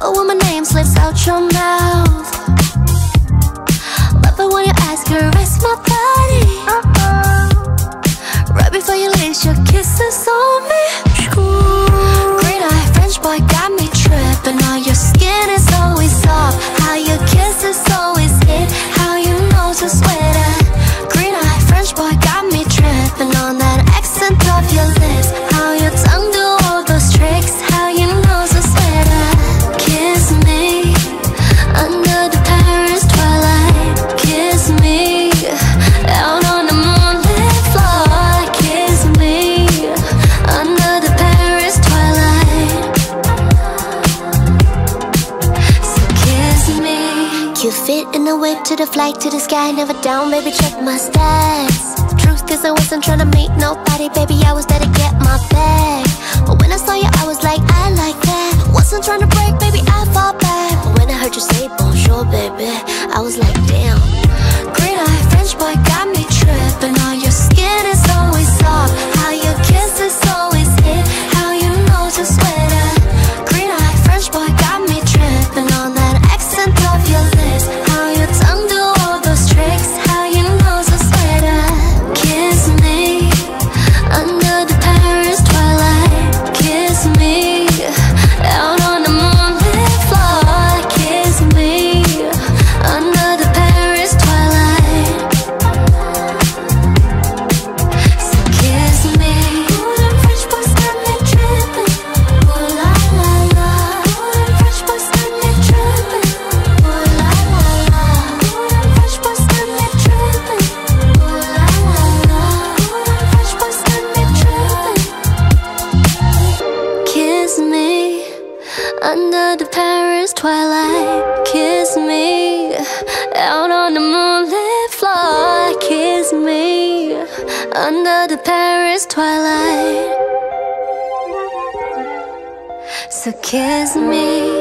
But when my name slips out your mouth, love it when your eyes caress my body. Right before you leave, your kisses on me. Green eye French boy got me tripping. How your skin is always soft, how your kisses always hit, how your nose is sweater. Green eye French boy got me tripping on that accent of your lips, how your tongue do all those tricks, how your nose is sweater. Kiss me under the Paris twilight. Kiss me out on the moonlit floor. Kiss me under the Paris twilight. So kiss me. You fit in the whip to the flight to the sky, never down, baby, check my stats. Truth is I wasn't trying to meet nobody, baby, I was there to get my bag. But when I saw you, I was like, I like that. Wasn't trying to break, baby, I fall back. But when I heard you say bonjour, baby, I was like, damn. Green eye French boy got me tripping. All your skin is always soft, how your kisses always hit, how your nose is sweater. Green eye French boy got me tripping on that accent of your lips, how your tongue do all those tricks, how your nose is sweater. Kiss me under the Paris twilight. Kiss me out on the moonlit floor. Kiss me under the Paris twilight. So kiss me. Ooh, them French boys got me tripping. Ooh la la la. Ooh, them French boys got me tripping. Ooh la la la. Ooh, them French boys got me tripping. Ooh la la la. Ooh, them French boys got me tripping. Kiss me under the Paris twilight. Kiss me out on the moonlit floor. Kiss me under the Paris twilight. So kiss me.